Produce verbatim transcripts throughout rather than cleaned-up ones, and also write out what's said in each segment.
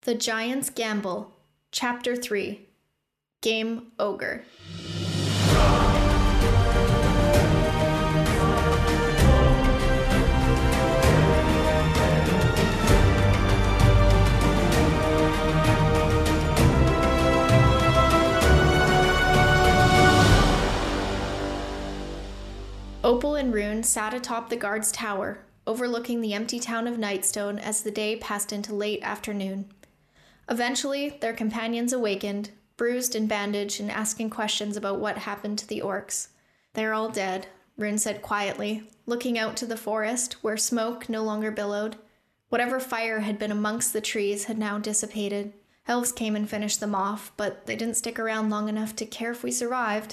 The Giant's Gamble, Chapter three, Game Ogre. Opal and Rune sat atop the guard's tower, overlooking the empty town of Nightstone as the day passed into late afternoon. Eventually, their companions awakened, bruised and bandaged and asking questions about what happened to the orcs. "They're all dead," Rune said quietly, looking out to the forest where smoke no longer billowed. Whatever fire had been amongst the trees had now dissipated. Elves came and finished them off, but they didn't stick around long enough to care if we survived.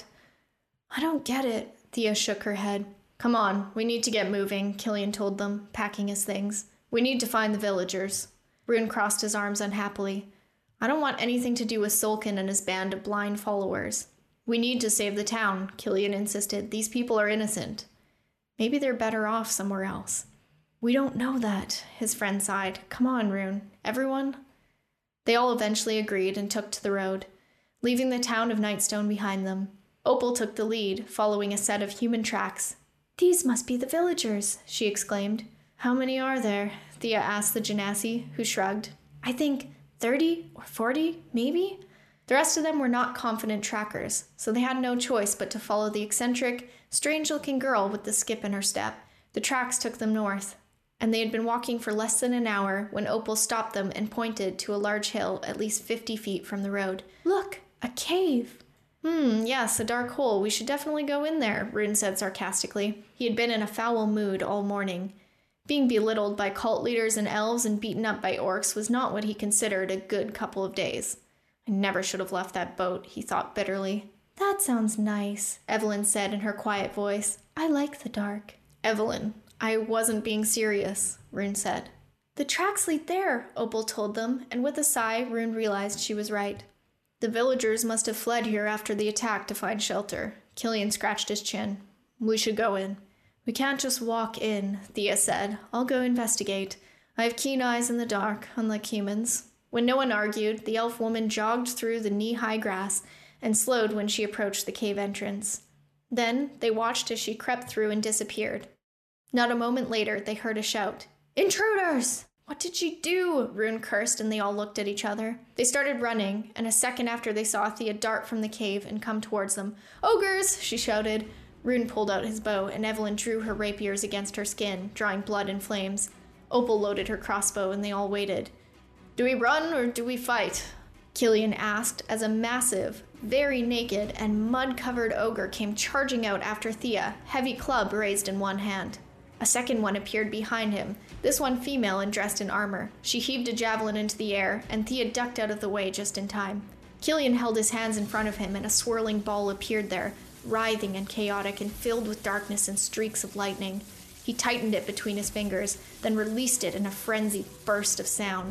"I don't get it," Thea shook her head. "Come on, we need to get moving," Killian told them, packing his things. "We need to find the villagers." Rune crossed his arms unhappily. "I don't want anything to do with Solkin and his band of blind followers." "We need to save the town," Killian insisted. "These people are innocent." "Maybe they're better off somewhere else." "We don't know that," his friend sighed. "Come on, Rune. Everyone?" They all eventually agreed and took to the road, leaving the town of Nightstone behind them. Opal took the lead, following a set of human tracks. "These must be the villagers," she exclaimed. "How many are there?" Thea asked the Genasi, who shrugged. "I think thirty or forty, maybe?" The rest of them were not confident trackers, so they had no choice but to follow the eccentric, strange-looking girl with the skip in her step. The tracks took them north, and they had been walking for less than an hour when Opal stopped them and pointed to a large hill at least fifty feet from the road. "Look, a cave!" Hmm, yes, a dark hole. We should definitely go in there, Rune said sarcastically. He had been in a foul mood all morning. Being belittled by cult leaders and elves and beaten up by orcs was not what he considered a good couple of days. "I never should have left that boat," he thought bitterly. "That sounds nice," Evelyn said in her quiet voice. "I like the dark." "Evelyn, I wasn't being serious," Rune said. "The tracks lead there," Opal told them, and with a sigh, Rune realized she was right. "The villagers must have fled here after the attack to find shelter." Killian scratched his chin. "We should go in." "We can't just walk in," Thea said. "I'll go investigate. I have keen eyes in the dark, unlike humans." When no one argued, the elf woman jogged through the knee-high grass and slowed when she approached the cave entrance. Then they watched as she crept through and disappeared. Not a moment later, they heard a shout. "Intruders!" "What did she do?" Rune cursed, and they all looked at each other. They started running, and a second after they saw Thea dart from the cave and come towards them. "Ogres!" she shouted. Rune pulled out his bow, and Evelyn drew her rapiers against her skin, drawing blood and flames. Opal loaded her crossbow, and they all waited. "Do we run or do we fight?" Killian asked as a massive, very naked, and mud-covered ogre came charging out after Thea, heavy club raised in one hand. A second one appeared behind him, this one female and dressed in armor. She heaved a javelin into the air, and Thea ducked out of the way just in time. Killian held his hands in front of him, and a swirling ball appeared there, writhing and chaotic and filled with darkness and streaks of lightning. He tightened it between his fingers, then released it in a frenzied burst of sound.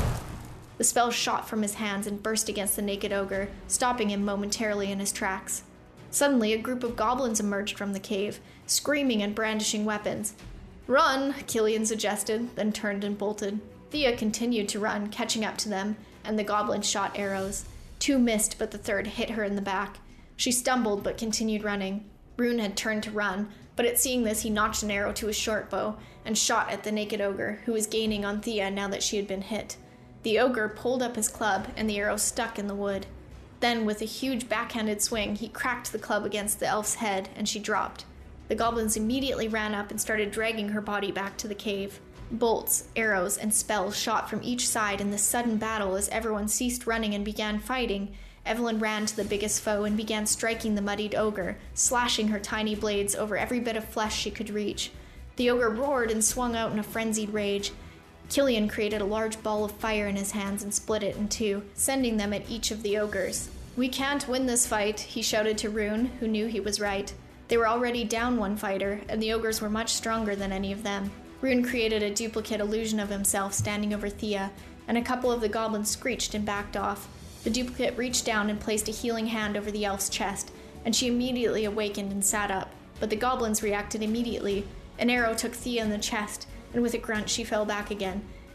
The spell shot from his hands and burst against the naked ogre, stopping him momentarily in his tracks. Suddenly, a group of goblins emerged from the cave, screaming and brandishing weapons. "Run," Killian suggested, then turned and bolted. Thea continued to run, catching up to them, and the goblins shot arrows. Two missed, but the third hit her in the back. She stumbled, but continued running. Rune had turned to run, but at seeing this, he notched an arrow to his short bow and shot at the naked ogre, who was gaining on Thea now that she had been hit. The ogre pulled up his club, and the arrow stuck in the wood. Then, with a huge backhanded swing, he cracked the club against the elf's head, and she dropped. The goblins immediately ran up and started dragging her body back to the cave. Bolts, arrows, and spells shot from each side in this sudden battle as everyone ceased running and began fighting. Evelyn ran to the biggest foe and began striking the muddied ogre, slashing her tiny blades over every bit of flesh she could reach. The ogre roared and swung out in a frenzied rage. Killian created a large ball of fire in his hands and split it in two, sending them at each of the ogres. "We can't win this fight," he shouted to Rune, who knew he was right. They were already down one fighter, and the ogres were much stronger than any of them. Rune created a duplicate illusion of himself standing over Thea, and a couple of the goblins screeched and backed off. The duplicate reached down and placed a healing hand over the elf's chest, and she immediately awakened and sat up. But the goblins reacted immediately. An arrow took Thea in the chest, and with a grunt she fell back again.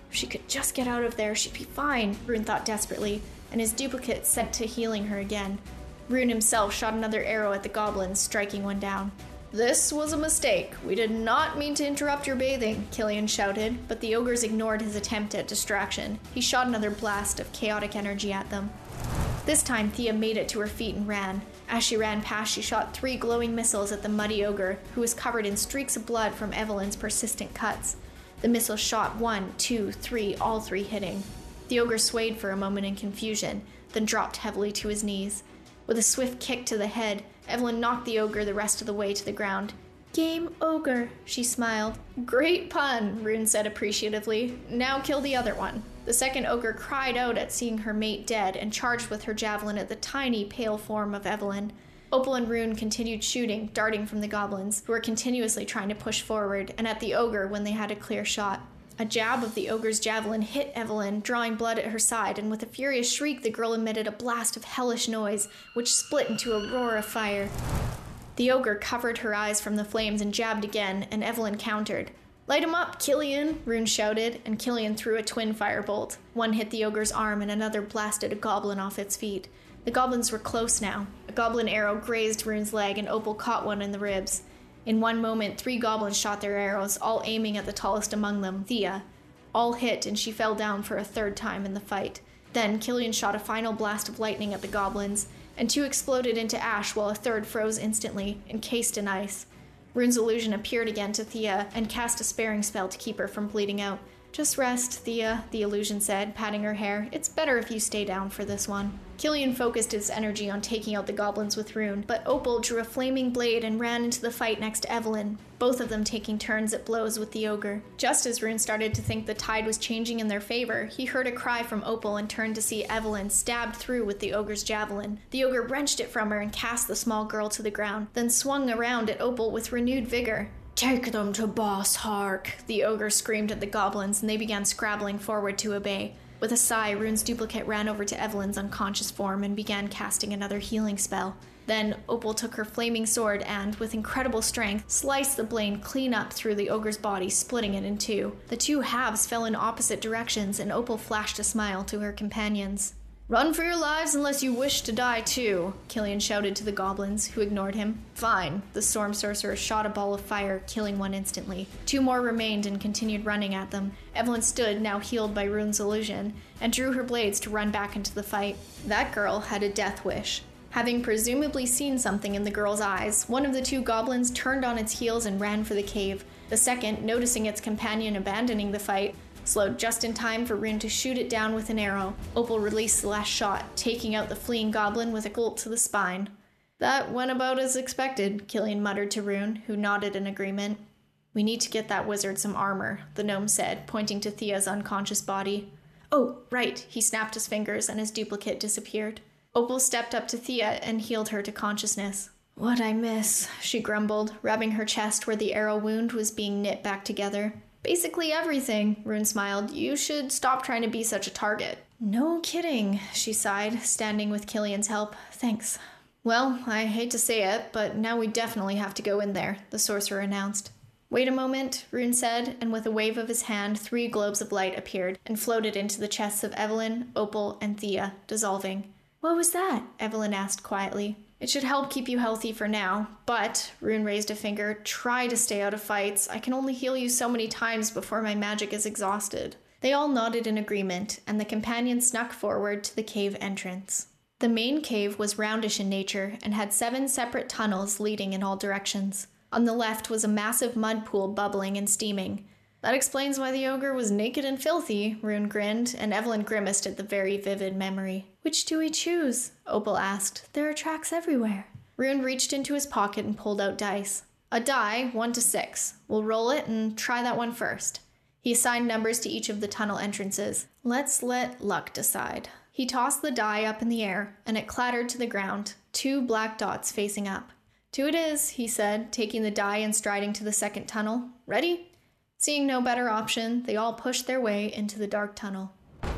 If she could just get out of there, she'd be fine, Rune thought desperately, and his duplicate set to healing her again. Rune himself shot another arrow at the goblins, striking one down. "This was a mistake. We did not mean to interrupt your bathing," Killian shouted, but the ogres ignored his attempt at distraction. He shot another blast of chaotic energy at them. This time, Thea made it to her feet and ran. As she ran past, she shot three glowing missiles at the muddy ogre, who was covered in streaks of blood from Evelyn's persistent cuts. The missiles shot one, two, three, all three hitting. The ogre swayed for a moment in confusion, then dropped heavily to his knees. With a swift kick to the head, Evelyn knocked the ogre the rest of the way to the ground. "Game ogre," she smiled. "Great pun," Rune said appreciatively. "Now kill the other one." The second ogre cried out at seeing her mate dead and charged with her javelin at the tiny, pale form of Evelyn. Opal and Rune continued shooting, darting from the goblins, who were continuously trying to push forward, and at the ogre when they had a clear shot. A jab of the ogre's javelin hit Evelyn, drawing blood at her side, and with a furious shriek the girl emitted a blast of hellish noise, which split into a roar of fire. The ogre covered her eyes from the flames and jabbed again, and Evelyn countered. "Light him up, Killian!" Rune shouted, and Killian threw a twin firebolt. One hit the ogre's arm and another blasted a goblin off its feet. The goblins were close now. A goblin arrow grazed Rune's leg and Opal caught one in the ribs. In one moment, three goblins shot their arrows, all aiming at the tallest among them, Thea. All hit, and she fell down for a third time in the fight. Then Killian shot a final blast of lightning at the goblins, and two exploded into ash while a third froze instantly, encased in ice. Rune's illusion appeared again to Thea and cast a sparing spell to keep her from bleeding out. "Just rest, Thea," the illusion said, patting her hair. "It's better if you stay down for this one." Killian focused his energy on taking out the goblins with Rune, but Opal drew a flaming blade and ran into the fight next to Evelyn, both of them taking turns at blows with the ogre. Just as Rune started to think the tide was changing in their favor, he heard a cry from Opal and turned to see Evelyn stabbed through with the ogre's javelin. The ogre wrenched it from her and cast the small girl to the ground, then swung around at Opal with renewed vigor. "Take them to Boss Hark," the ogre screamed at the goblins, and they began scrabbling forward to obey. With a sigh, Rune's duplicate ran over to Evelyn's unconscious form and began casting another healing spell. Then Opal took her flaming sword and, with incredible strength, sliced the blade clean up through the ogre's body, splitting it in two. The two halves fell in opposite directions, and Opal flashed a smile to her companions. "Run for your lives unless you wish to die too," Killian shouted to the goblins, who ignored him. "Fine." The storm sorcerer shot a ball of fire, killing one instantly. Two more remained and continued running at them. Evelyn stood, now healed by Rune's illusion, and drew her blades to run back into the fight. That girl had a death wish. Having presumably seen something in the girl's eyes, one of the two goblins turned on its heels and ran for the cave. The second, noticing its companion abandoning the fight, slowed just in time for Rune to shoot it down with an arrow. Opal released the last shot, taking out the fleeing goblin with a bolt to the spine. "That went about as expected," Killian muttered to Rune, who nodded in agreement. "We need to get that wizard some armor," the gnome said, pointing to Thea's unconscious body. "Oh, right," he snapped his fingers and his duplicate disappeared. Opal stepped up to Thea and healed her to consciousness. "What'd I miss?" she grumbled, rubbing her chest where the arrow wound was being knit back together. "Basically everything," Rune smiled. "You should stop trying to be such a target." "No kidding," she sighed, standing with Killian's help. "Thanks." "Well, I hate to say it, but now we definitely have to go in there," the sorcerer announced. "Wait a moment," Rune said, and with a wave of his hand, three globes of light appeared and floated into the chests of Evelyn, Opal, and Thea, dissolving. "What was that?" Evelyn asked quietly. "It should help keep you healthy for now, but," Rune raised a finger, "try to stay out of fights. I can only heal you so many times before my magic is exhausted." They all nodded in agreement, and the companion snuck forward to the cave entrance. The main cave was roundish in nature and had seven separate tunnels leading in all directions. On the left was a massive mud pool bubbling and steaming. "That explains why the ogre was naked and filthy," Rune grinned, and Evelyn grimaced at the very vivid memory. "Which do we choose?" Opal asked. "There are tracks everywhere." Rune reached into his pocket and pulled out dice. "A die, one to six. We'll roll it and try that one first." He assigned numbers to each of the tunnel entrances. "Let's let luck decide." He tossed the die up in the air, and it clattered to the ground, two black dots facing up. "Two it is," he said, taking the die and striding to the second tunnel. "Ready?" Seeing no better option, they all pushed their way into the dark tunnel.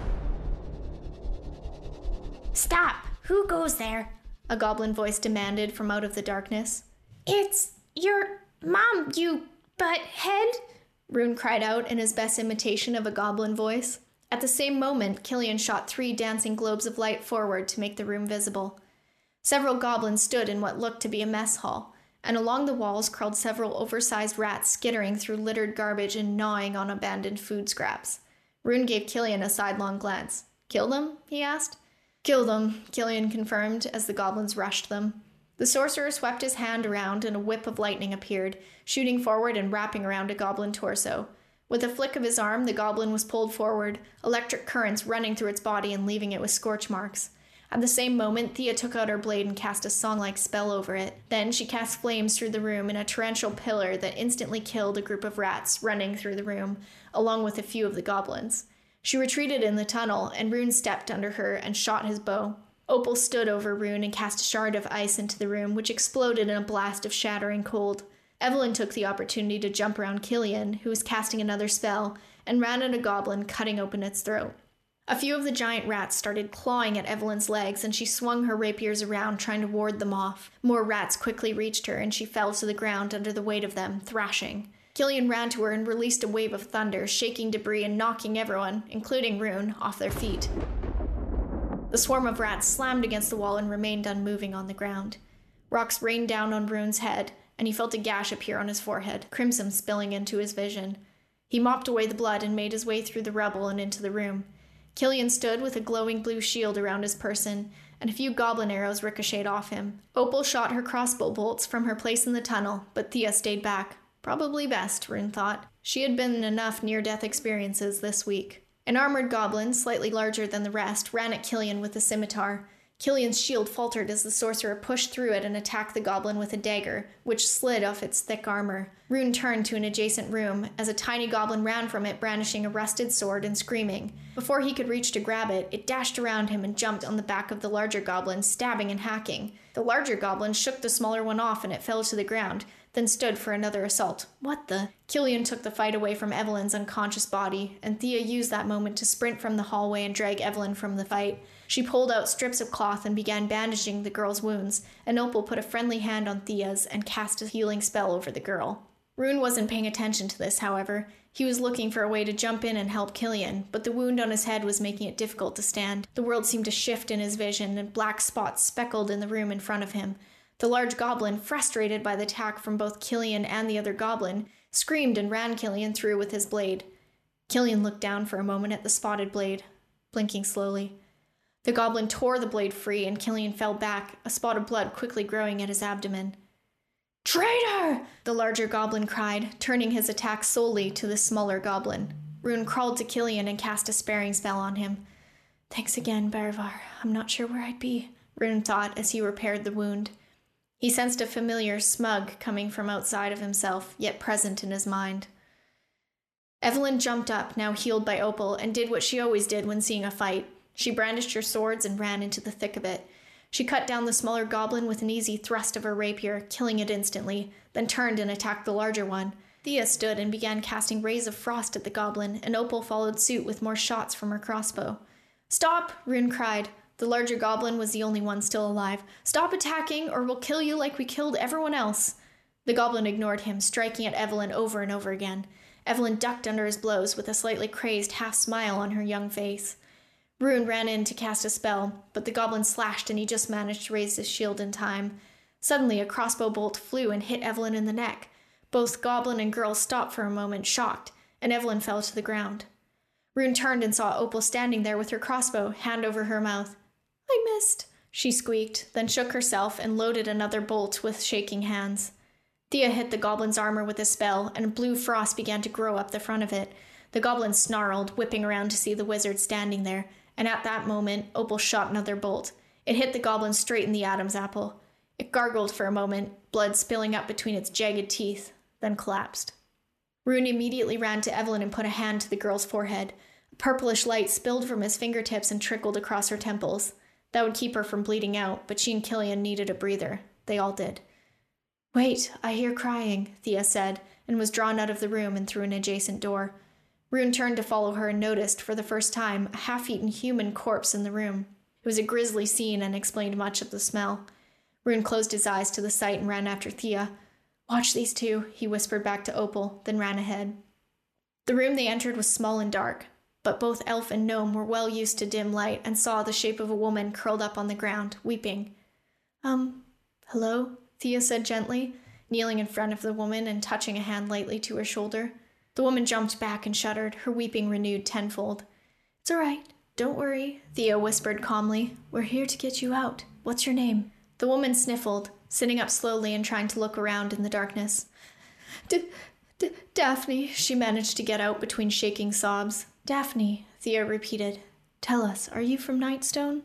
"Stop! Who goes there?" a goblin voice demanded from out of the darkness. "It's your mom, you butt-head," Rune cried out in his best imitation of a goblin voice. At the same moment, Killian shot three dancing globes of light forward to make the room visible. Several goblins stood in what looked to be a mess hall, and along the walls crawled several oversized rats skittering through littered garbage and gnawing on abandoned food scraps. Rune gave Killian a sidelong glance. "Kill them?" he asked. "Kill them," Killian confirmed as the goblins rushed them. The sorcerer swept his hand around and a whip of lightning appeared, shooting forward and wrapping around a goblin torso. With a flick of his arm, the goblin was pulled forward, electric currents running through its body and leaving it with scorch marks. At the same moment, Thea took out her blade and cast a song-like spell over it. Then she cast flames through the room in a torrential pillar that instantly killed a group of rats running through the room, along with a few of the goblins. She retreated in the tunnel, and Rune stepped under her and shot his bow. Opal stood over Rune and cast a shard of ice into the room, which exploded in a blast of shattering cold. Evelyn took the opportunity to jump around Killian, who was casting another spell, and ran at a goblin, cutting open its throat. A few of the giant rats started clawing at Evelyn's legs, and she swung her rapiers around, trying to ward them off. More rats quickly reached her, and she fell to the ground under the weight of them, thrashing. Killian ran to her and released a wave of thunder, shaking debris and knocking everyone, including Rune, off their feet. The swarm of rats slammed against the wall and remained unmoving on the ground. Rocks rained down on Rune's head, and he felt a gash appear on his forehead, crimson spilling into his vision. He mopped away the blood and made his way through the rubble and into the room. Killian stood with a glowing blue shield around his person, and a few goblin arrows ricocheted off him. Opal shot her crossbow bolts from her place in the tunnel, but Thea stayed back. Probably best, Rune thought. She had been in enough near-death experiences this week. An armored goblin, slightly larger than the rest, ran at Killian with a scimitar. Killian's shield faltered as the sorcerer pushed through it and attacked the goblin with a dagger, which slid off its thick armor. Rune turned to an adjacent room, as a tiny goblin ran from it brandishing a rusted sword and screaming. Before he could reach to grab it, it dashed around him and jumped on the back of the larger goblin, stabbing and hacking. The larger goblin shook the smaller one off and it fell to the ground, then stood for another assault. What the? Killian took the fight away from Evelyn's unconscious body, and Thea used that moment to sprint from the hallway and drag Evelyn from the fight. She pulled out strips of cloth and began bandaging the girl's wounds, and Opal put a friendly hand on Thea's and cast a healing spell over the girl. Rune wasn't paying attention to this, however. He was looking for a way to jump in and help Killian, but the wound on his head was making it difficult to stand. The world seemed to shift in his vision, and black spots speckled in the room in front of him. The large goblin, frustrated by the attack from both Killian and the other goblin, screamed and ran Killian through with his blade. Killian looked down for a moment at the spotted blade, blinking slowly. The goblin tore the blade free, and Killian fell back, a spot of blood quickly growing at his abdomen. "Traitor!" the larger goblin cried, turning his attack solely to the smaller goblin. Rune crawled to Killian and cast a sparing spell on him. "Thanks again, Baravar. I'm not sure where I'd be," Rune thought as he repaired the wound. He sensed a familiar smug coming from outside of himself, yet present in his mind. Evelyn jumped up, now healed by Opal, and did what she always did when seeing a fight. She brandished her swords and ran into the thick of it. She cut down the smaller goblin with an easy thrust of her rapier, killing it instantly, then turned and attacked the larger one. Thea stood and began casting rays of frost at the goblin, and Opal followed suit with more shots from her crossbow. "Stop!" Rune cried. The larger goblin was the only one still alive. "Stop attacking, or we'll kill you like we killed everyone else." The goblin ignored him, striking at Evelyn over and over again. Evelyn ducked under his blows with a slightly crazed half-smile on her young face. Rune ran in to cast a spell, but the goblin slashed and he just managed to raise his shield in time. Suddenly, a crossbow bolt flew and hit Evelyn in the neck. Both goblin and girl stopped for a moment, shocked, and Evelyn fell to the ground. Rune turned and saw Opal standing there with her crossbow, hand over her mouth. "I missed," she squeaked, then shook herself and loaded another bolt with shaking hands. Thea hit the goblin's armor with a spell, and blue frost began to grow up the front of it. The goblin snarled, whipping around to see the wizard standing there, and at that moment, Opal shot another bolt. It hit the goblin straight in the Adam's apple. It gargled for a moment, blood spilling up between its jagged teeth, then collapsed. Rune immediately ran to Evelyn and put a hand to the girl's forehead. A purplish light spilled from his fingertips and trickled across her temples. That would keep her from bleeding out, but she and Killian needed a breather. They all did. "Wait, I hear crying," Thea said, and was drawn out of the room and through an adjacent door. Rune turned to follow her and noticed, for the first time, a half-eaten human corpse in the room. It was a grisly scene and explained much of the smell. Rune closed his eyes to the sight and ran after Thea. "Watch these two," he whispered back to Opal, then ran ahead. The room they entered was small and dark, but both elf and gnome were well used to dim light and saw the shape of a woman curled up on the ground, weeping. Um, hello? Thea said gently, kneeling in front of the woman and touching a hand lightly to her shoulder. The woman jumped back and shuddered, her weeping renewed tenfold. It's all right. Don't worry, Thea whispered calmly. We're here to get you out. What's your name? The woman sniffled, sitting up slowly and trying to look around in the darkness. D- D- Daphne, she managed to get out between shaking sobs. Daphne, Thea repeated. Tell us, are you from Nightstone?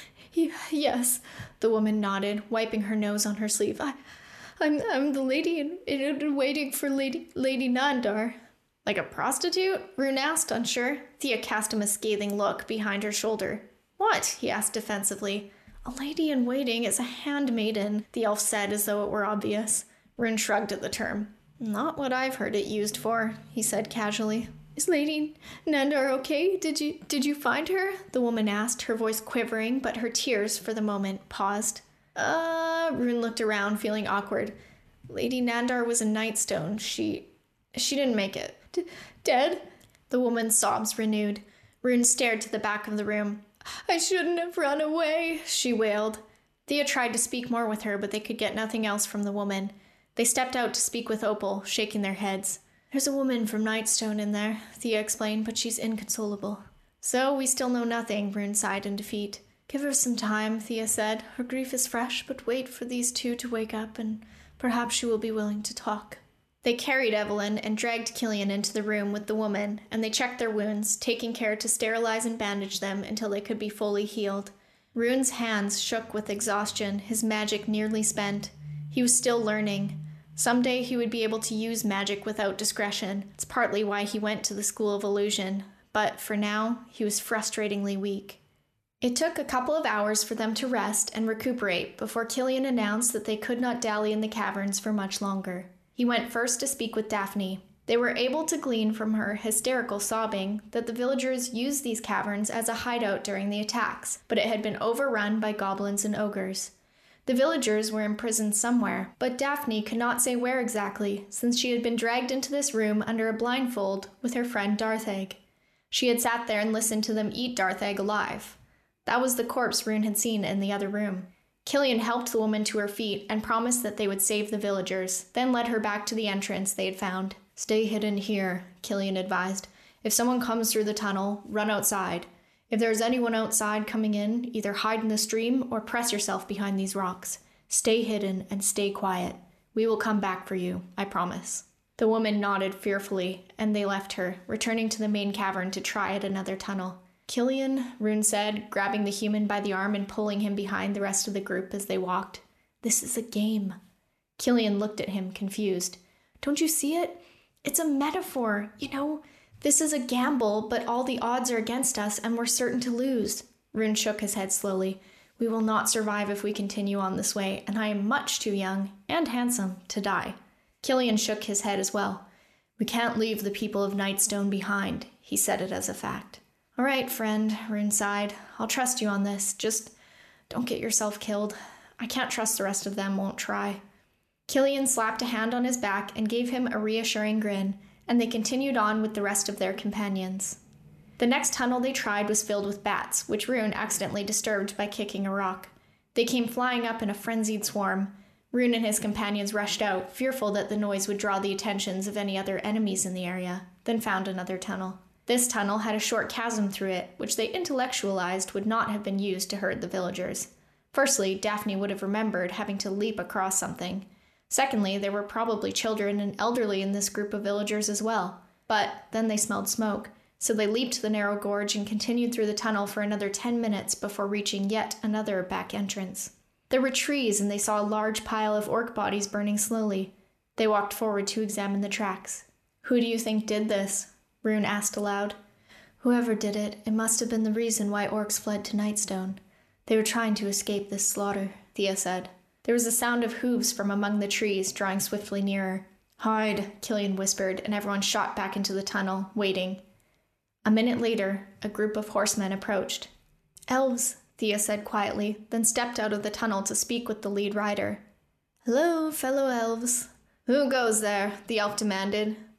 Y- yes, the woman nodded, wiping her nose on her sleeve. I, I'm, I'm the lady in, in waiting for Lady, Lady Nandar. Like a prostitute? Rune asked, unsure. Thea cast him a scathing look behind her shoulder. What? He asked defensively. A lady in waiting is a handmaiden, the elf said as though it were obvious. Rune shrugged at the term. Not what I've heard it used for, he said casually. Is Lady Nandar okay? Did you did you find her? The woman asked, her voice quivering, but her tears, for the moment, paused. Uh, Rune looked around, feeling awkward. Lady Nandar was a Nightstone. She... she didn't make it. D- dead? The woman's sobs renewed. Rune stared to the back of the room. I shouldn't have run away, she wailed. Thea tried to speak more with her, but they could get nothing else from the woman. They stepped out to speak with Opal, shaking their heads. There's a woman from Nightstone in there, Thea explained, but she's inconsolable. So we still know nothing, Rune sighed in defeat. Give her some time, Thea said. Her grief is fresh, but wait for these two to wake up, and perhaps she will be willing to talk. They carried Evelyn and dragged Killian into the room with the woman, and they checked their wounds, taking care to sterilize and bandage them until they could be fully healed. Rune's hands shook with exhaustion, his magic nearly spent. He was still learning. Someday he would be able to use magic without discretion. It's partly why he went to the School of Illusion, but for now, he was frustratingly weak. It took a couple of hours for them to rest and recuperate before Killian announced that they could not dally in the caverns for much longer. He went first to speak with Daphne. They were able to glean from her hysterical sobbing that the villagers used these caverns as a hideout during the attacks, but it had been overrun by goblins and ogres. The villagers were imprisoned somewhere, but Daphne could not say where exactly, since she had been dragged into this room under a blindfold with her friend Dartheg. She had sat there and listened to them eat Dartheg alive. That was the corpse Rune had seen in the other room. Killian helped the woman to her feet and promised that they would save the villagers, then led her back to the entrance they had found. Stay hidden here, Killian advised. If someone comes through the tunnel, run outside. If there is anyone outside coming in, either hide in the stream or press yourself behind these rocks. Stay hidden and stay quiet. We will come back for you, I promise. The woman nodded fearfully, and they left her, returning to the main cavern to try at another tunnel. Killian, Rune said, grabbing the human by the arm and pulling him behind the rest of the group as they walked. This is a game. Killian looked at him, confused. Don't you see it? It's a metaphor, you know? This is a gamble, but all the odds are against us, and we're certain to lose. Rune shook his head slowly. We will not survive if we continue on this way, and I am much too young, and handsome, to die. Killian shook his head as well. We can't leave the people of Nightstone behind, he said it as a fact. All right, friend, Rune sighed. I'll trust you on this. Just don't get yourself killed. I can't trust the rest of them won't try. Killian slapped a hand on his back and gave him a reassuring grin, and they continued on with the rest of their companions. The next tunnel they tried was filled with bats, which Rune accidentally disturbed by kicking a rock. They came flying up in a frenzied swarm. Rune and his companions rushed out, fearful that the noise would draw the attentions of any other enemies in the area, then found another tunnel. This tunnel had a short chasm through it, which they intellectualized would not have been used to herd the villagers. Firstly, Daphne would have remembered having to leap across something. Secondly, there were probably children and elderly in this group of villagers as well. But then they smelled smoke, so they leaped the narrow gorge and continued through the tunnel for another ten minutes before reaching yet another back entrance. There were trees, and they saw a large pile of orc bodies burning slowly. They walked forward to examine the tracks. Who do you think did this? Rune asked aloud. Whoever did it, it must have been the reason why orcs fled to Nightstone. They were trying to escape this slaughter, Thea said. There was a sound of hooves from among the trees, drawing swiftly nearer. Hide, Killian whispered, and everyone shot back into the tunnel, waiting. A minute later, a group of horsemen approached. Elves, Thea said quietly, then stepped out of the tunnel to speak with the lead rider. Hello, fellow elves. Who goes there? The elf demanded.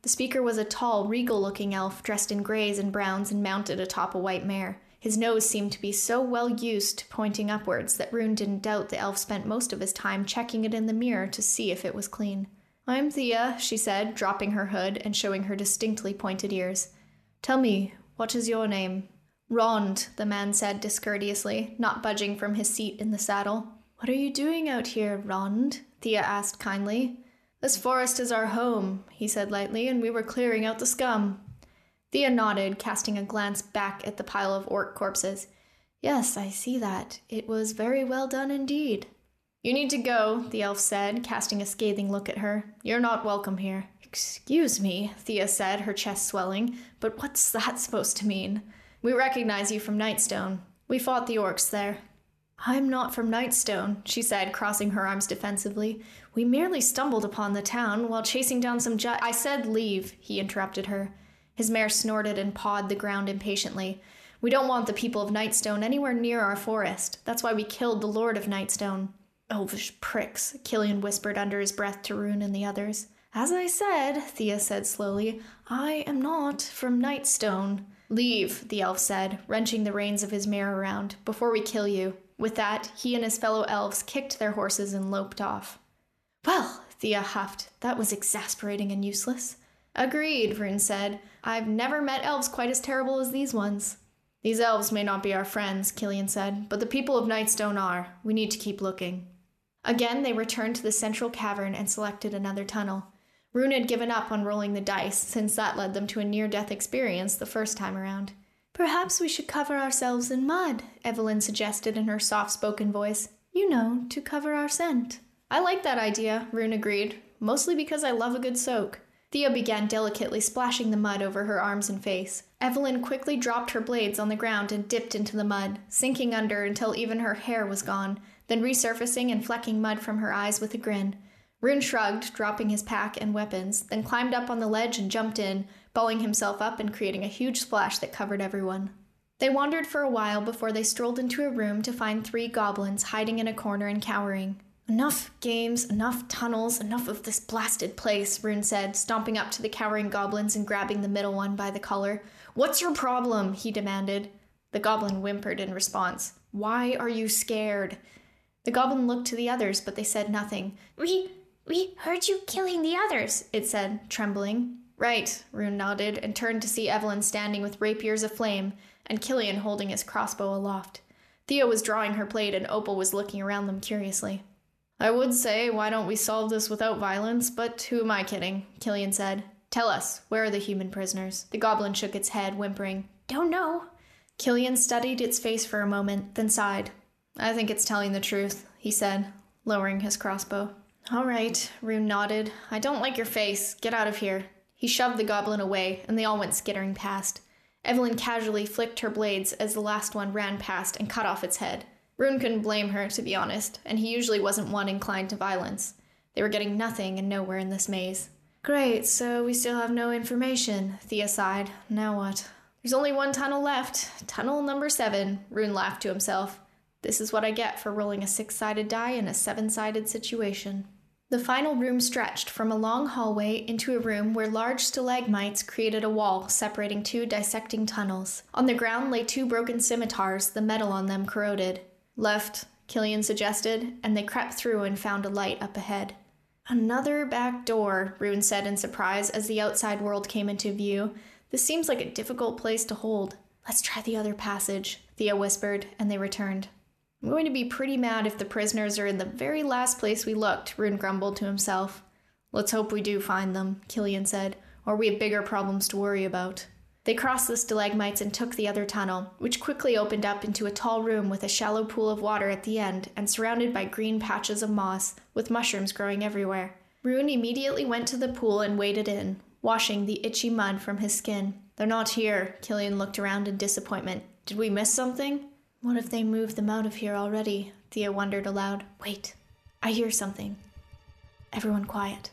The speaker was a tall, regal-looking elf dressed in grays and browns and mounted atop a white mare. His nose seemed to be so well used to pointing upwards that Rune didn't doubt the elf spent most of his time checking it in the mirror to see if it was clean. "I'm Thea," she said, dropping her hood and showing her distinctly pointed ears. "Tell me, what is your name?" "Rond," the man said discourteously, not budging from his seat in the saddle. "What are you doing out here, Rond?" Thea asked kindly. "This forest is our home," he said lightly, "and we were clearing out the scum." Thea nodded, casting a glance back at the pile of orc corpses. "Yes, I see that. It was very well done indeed." "You need to go," the elf said, casting a scathing look at her. "You're not welcome here." "Excuse me," Thea said, her chest swelling, "but what's that supposed to mean?" "We recognize you from Nightstone. We fought the orcs there." "I'm not from Nightstone," she said, crossing her arms defensively. "We merely stumbled upon the town while chasing down some ju- I said leave," he interrupted her. His mare snorted and pawed the ground impatiently. "We don't want the people of Nightstone anywhere near our forest. That's why we killed the Lord of Nightstone." "Elvish pricks," Killian whispered under his breath to Rune and the others. "As I said," Thea said slowly, "I am not from Nightstone." "Leave," the elf said, wrenching the reins of his mare around, "before we kill you." With that, he and his fellow elves kicked their horses and loped off. "Well," Thea huffed, "that was exasperating and useless." "Agreed," Rune said. "I've never met elves quite as terrible as these ones." "These elves may not be our friends," Killian said, "but the people of Nightstone are. We need to keep looking." Again, they returned to the central cavern and selected another tunnel. Rune had given up on rolling the dice, since that led them to a near-death experience the first time around. "Perhaps we should cover ourselves in mud," Evelyn suggested in her soft-spoken voice. "You know, to cover our scent." "I like that idea," Rune agreed, "mostly because I love a good soak." Thea began delicately splashing the mud over her arms and face. Evelyn quickly dropped her blades on the ground and dipped into the mud, sinking under until even her hair was gone, then resurfacing and flecking mud from her eyes with a grin. Rune shrugged, dropping his pack and weapons, then climbed up on the ledge and jumped in, bowling himself up and creating a huge splash that covered everyone. They wandered for a while before they strolled into a room to find three goblins hiding in a corner and cowering. "Enough games, enough tunnels, enough of this blasted place," Rune said, stomping up to the cowering goblins and grabbing the middle one by the collar. "What's your problem?" he demanded. The goblin whimpered in response. "Why are you scared?" The goblin looked to the others, but they said nothing. We, we heard you killing the others," it said, trembling. "Right," Rune nodded, and turned to see Evelyn standing with rapiers aflame, and Killian holding his crossbow aloft. Thea was drawing her blade, and Opal was looking around them curiously. "I would say, why don't we solve this without violence, but who am I kidding?" Killian said. "Tell us, where are the human prisoners?" The goblin shook its head, whimpering. "Don't know." Killian studied its face for a moment, then sighed. "I think it's telling the truth," he said, lowering his crossbow. "All right," Rune nodded. "I don't like your face. Get out of here." He shoved the goblin away, and they all went skittering past. Evelyn casually flicked her blades as the last one ran past and cut off its head. Rune couldn't blame her, to be honest, and he usually wasn't one inclined to violence. They were getting nothing and nowhere in this maze. "Great, so we still have no information," Thea sighed. "Now what?" "There's only one tunnel left. Tunnel number seven," Rune laughed to himself. "This is what I get for rolling a six-sided die in a seven-sided situation." The final room stretched from a long hallway into a room where large stalagmites created a wall separating two dissecting tunnels. On the ground lay two broken scimitars, the metal on them corroded. "Left," Killian suggested, and they crept through and found a light up ahead. "Another back door," Rune said in surprise as the outside world came into view. "This seems like a difficult place to hold." "Let's try the other passage," Thea whispered, and they returned. "I'm going to be pretty mad if the prisoners are in the very last place we looked," Rune grumbled to himself. "Let's hope we do find them," Killian said, "or we have bigger problems to worry about." They crossed the stalagmites and took the other tunnel, which quickly opened up into a tall room with a shallow pool of water at the end and surrounded by green patches of moss, with mushrooms growing everywhere. Rune immediately went to the pool and waded in, washing the itchy mud from his skin. "They're not here," Killian looked around in disappointment. "Did we miss something?" "What if they moved them out of here already?" Thea wondered aloud. "Wait, I hear something. Everyone quiet."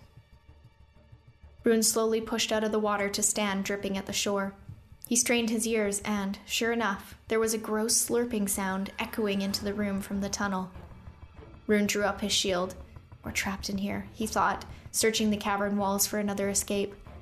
Rune slowly pushed out of the water to stand dripping at the shore. He strained his ears and, sure enough, there was a gross slurping sound echoing into the room from the tunnel. Rune drew up his shield. "We're trapped in here," he thought, searching the cavern walls for another escape.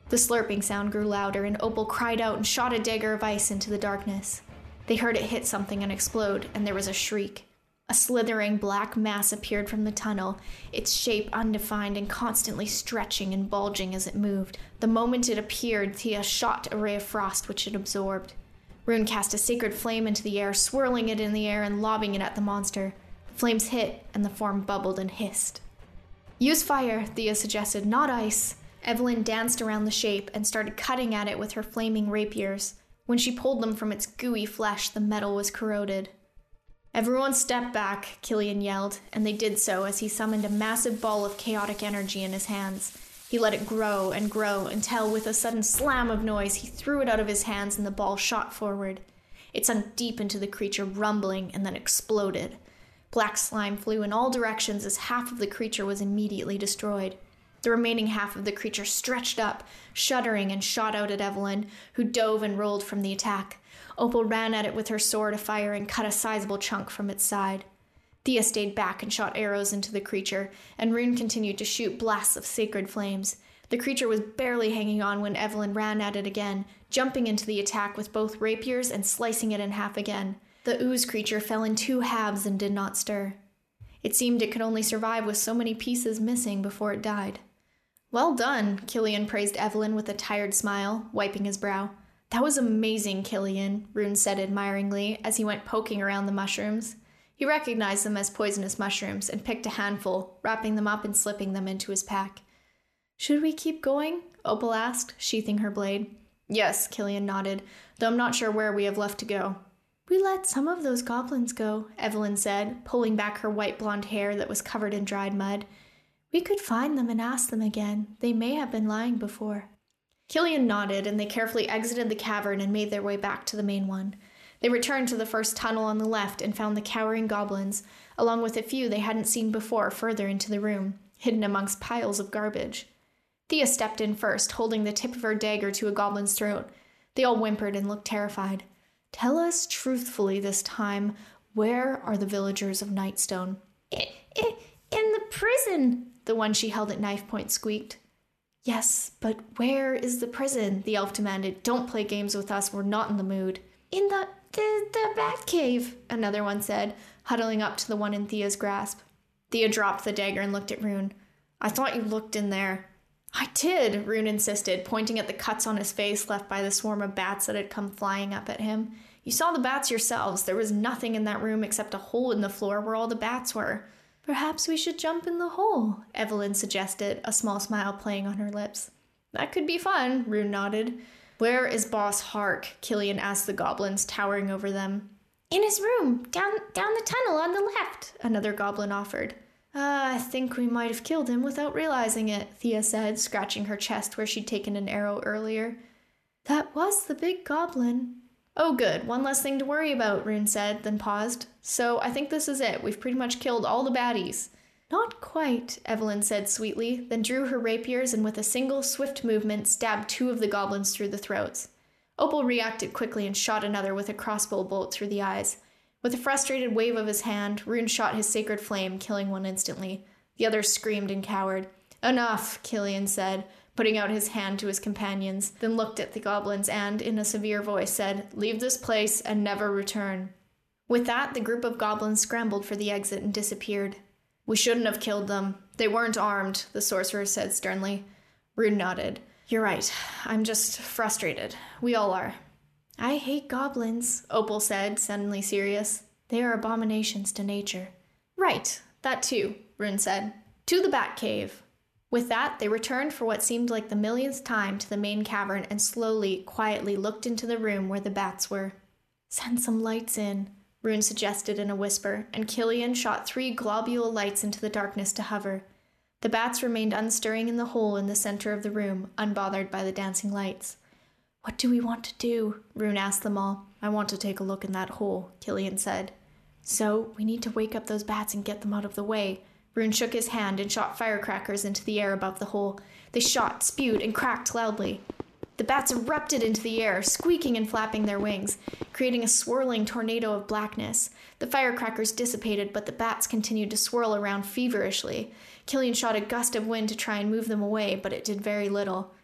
The slurping sound grew louder, and Opal cried out and shot a dagger of ice into the darkness. They heard it hit something and explode, and there was a shriek. A slithering black mass appeared from the tunnel, its shape undefined and constantly stretching and bulging as it moved. The moment it appeared, Thea shot a ray of frost which it absorbed. Rune cast a sacred flame into the air, swirling it in the air and lobbing it at the monster. Flames hit, and the form bubbled and hissed. "Use fire," Thea suggested, "not ice." Evelyn danced around the shape and started cutting at it with her flaming rapiers. When she pulled them from its gooey flesh, the metal was corroded. "Everyone step back," Killian yelled, and they did so as he summoned a massive ball of chaotic energy in his hands. He let it grow and grow until, with a sudden slam of noise, he threw it out of his hands and the ball shot forward. It sunk deep into the creature, rumbling, and then exploded. Black slime flew in all directions as half of the creature was immediately destroyed. The remaining half of the creature stretched up, shuddering, and shot out at Evelyn, who dove and rolled from the attack. Opal ran at it with her sword afire and cut a sizable chunk from its side. Thea stayed back and shot arrows into the creature, and Rune continued to shoot blasts of sacred flames. The creature was barely hanging on when Evelyn ran at it again, jumping into the attack with both rapiers and slicing it in half again. The ooze creature fell in two halves and did not stir. It seemed it could only survive with so many pieces missing before it died. "Well done," Killian praised Evelyn with a tired smile, wiping his brow. "That was amazing, Killian," Rune said admiringly as he went poking around the mushrooms. He recognized them as poisonous mushrooms and picked a handful, wrapping them up and slipping them into his pack. "Should we keep going?" Opal asked, sheathing her blade. "Yes," Killian nodded, "though I'm not sure where we have left to go." "We let some of those goblins go," Evelyn said, pulling back her white blonde hair that was covered in dried mud. "We could find them and ask them again. They may have been lying before." Killian nodded, and they carefully exited the cavern and made their way back to the main one. They returned to the first tunnel on the left and found the cowering goblins, along with a few they hadn't seen before further into the room, hidden amongst piles of garbage. Thea stepped in first, holding the tip of her dagger to a goblin's throat. They all whimpered and looked terrified. "Tell us truthfully this time, where are the villagers of Nightstone?" I, I, in the prison, the one she held at knife point squeaked. "Yes, but where is the prison?" the elf demanded. "Don't play games with us, we're not in the mood." In the, the, the bat cave, another one said, huddling up to the one in Thea's grasp. Thea dropped the dagger and looked at Rune. "I thought you looked in there." "I did," Rune insisted, pointing at the cuts on his face left by the swarm of bats that had come flying up at him. "You saw the bats yourselves. There was nothing in that room except a hole in the floor where all the bats were." "Perhaps we should jump in the hole," Evelyn suggested, a small smile playing on her lips. "That could be fun," Rune nodded. "Where is Boss Hark?" Killian asked the goblins, towering over them. "In his room, down down the tunnel on the left," another goblin offered. Uh, I think we might have killed him without realizing it," Thea said, scratching her chest where she'd taken an arrow earlier. "That was the big goblin." "Oh, good. One less thing to worry about," Rune said, then paused. "So I think this is it. We've pretty much killed all the baddies." "Not quite," Evelyn said sweetly, then drew her rapiers and with a single swift movement stabbed two of the goblins through the throats. Opal reacted quickly and shot another with a crossbow bolt through the eyes. With a frustrated wave of his hand, Rune shot his sacred flame, killing one instantly. The others screamed and cowered. "Enough," Killian said, putting out his hand to his companions, then looked at the goblins and, in a severe voice, said, "Leave this place and never return." With that, the group of goblins scrambled for the exit and disappeared. "We shouldn't have killed them. They weren't armed," the sorcerer said sternly. Rune nodded. "You're right. I'm just frustrated. We all are." "I hate goblins," Opal said, suddenly serious. "They are abominations to nature." "Right. That too," Rune said. "To the Bat Cave." With that, they returned for what seemed like the millionth time to the main cavern and slowly, quietly looked into the room where the bats were. "Send some lights in," Rune suggested in a whisper, and Killian shot three globule lights into the darkness to hover. The bats remained unstirring in the hole in the center of the room, unbothered by the dancing lights. "What do we want to do?" Rune asked them all. "I want to take a look in that hole," Killian said. "So, we need to wake up those bats and get them out of the way." Rune shook his hand and shot firecrackers into the air above the hole. They shot, spewed, and cracked loudly. The bats erupted into the air, squeaking and flapping their wings, creating a swirling tornado of blackness. The firecrackers dissipated, but the bats continued to swirl around feverishly. Killian shot a gust of wind to try and move them away, but it did very little.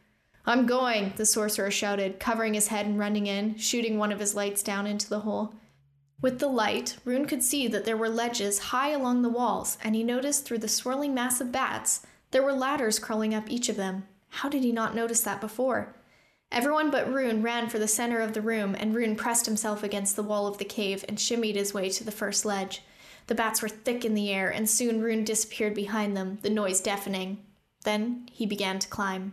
I'm going, the sorcerer shouted, covering his head and running in, shooting one of his lights down into the hole. With the light, Rune could see that there were ledges high along the walls, and he noticed through the swirling mass of bats, there were ladders crawling up each of them. How did he not notice that before? Everyone but Rune ran for the center of the room, and Rune pressed himself against the wall of the cave and shimmied his way to the first ledge. The bats were thick in the air, and soon Rune disappeared behind them, the noise deafening. Then he began to climb.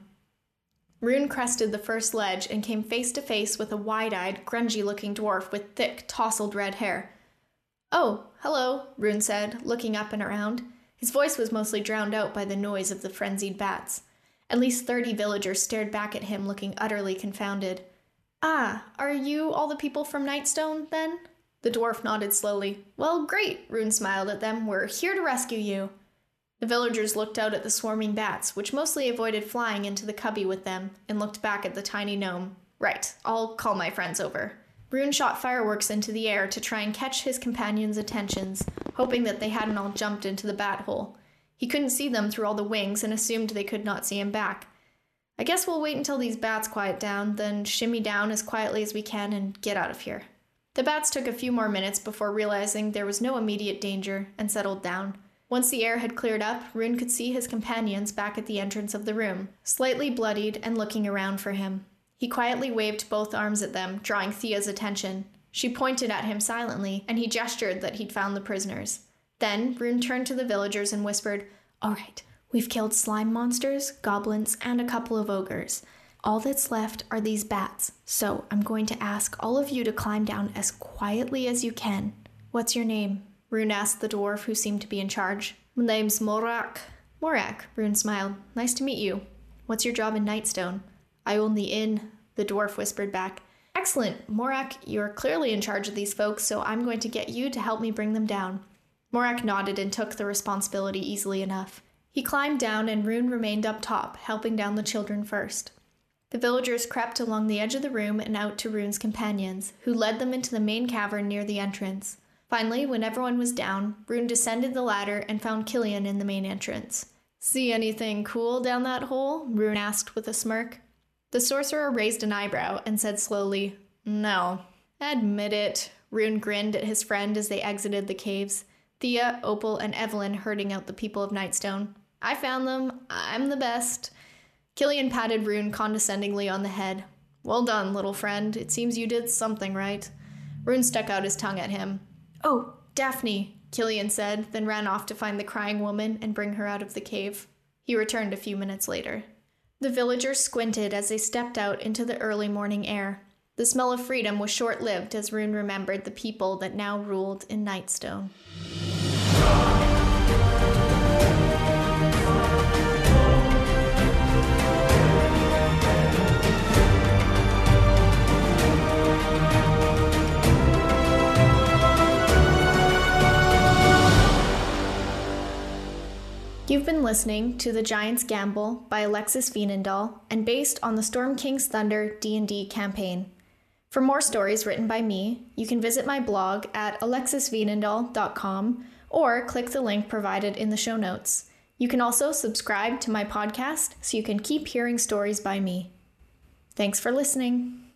Rune crested the first ledge and came face to face with a wide-eyed, grungy-looking dwarf with thick, tousled red hair. "Oh, hello," Rune said, looking up and around. His voice was mostly drowned out by the noise of the frenzied bats. At least thirty villagers stared back at him, looking utterly confounded. "Ah, are you all the people from Nightstone, then?" The dwarf nodded slowly. "Well, great," Rune smiled at them. "We're here to rescue you." The villagers looked out at the swarming bats, which mostly avoided flying into the cubby with them, and looked back at the tiny gnome. "Right, I'll call my friends over." Rune shot fireworks into the air to try and catch his companions' attentions, hoping that they hadn't all jumped into the bat hole. He couldn't see them through all the wings and assumed they could not see him back. "I guess we'll wait until these bats quiet down, then shimmy down as quietly as we can and get out of here." The bats took a few more minutes before realizing there was no immediate danger and settled down. Once the air had cleared up, Rune could see his companions back at the entrance of the room, slightly bloodied and looking around for him. He quietly waved both arms at them, drawing Thea's attention. She pointed at him silently, and he gestured that he'd found the prisoners. Then Rune turned to the villagers and whispered, "All right, we've killed slime monsters, goblins, and a couple of ogres. All that's left are these bats, so I'm going to ask all of you to climb down as quietly as you can." "What's your name?" Rune asked the dwarf who seemed to be in charge. "My name's Morak." "Morak," Rune smiled. "Nice to meet you. What's your job in Nightstone?" "I own the inn," the dwarf whispered back. "Excellent. Morak, you're clearly in charge of these folks, so I'm going to get you to help me bring them down." Morak nodded and took the responsibility easily enough. He climbed down and Rune remained up top, helping down the children first. The villagers crept along the edge of the room and out to Rune's companions, who led them into the main cavern near the entrance. Finally, when everyone was down, Rune descended the ladder and found Killian in the main entrance. "See anything cool down that hole?" Rune asked with a smirk. The sorcerer raised an eyebrow and said slowly, "No." "Admit it." Rune grinned at his friend as they exited the caves. Thea, Opal, and Evelyn herding out the people of Nightstone. "I found them. I'm the best." Killian patted Rune condescendingly on the head. "Well done, little friend. It seems you did something right." Rune stuck out his tongue at him. "Oh, Daphne," Killian said, then ran off to find the crying woman and bring her out of the cave. He returned a few minutes later. The villagers squinted as they stepped out into the early morning air. The smell of freedom was short-lived as Rune remembered the people that now ruled in Nightstone. You've been listening to The Giant's Gamble by Alexis Veenendahl and based on the Storm King's Thunder D and D campaign. For more stories written by me, you can visit my blog at alexis veenendahl dot com or click the link provided in the show notes. You can also subscribe to my podcast so you can keep hearing stories by me. Thanks for listening.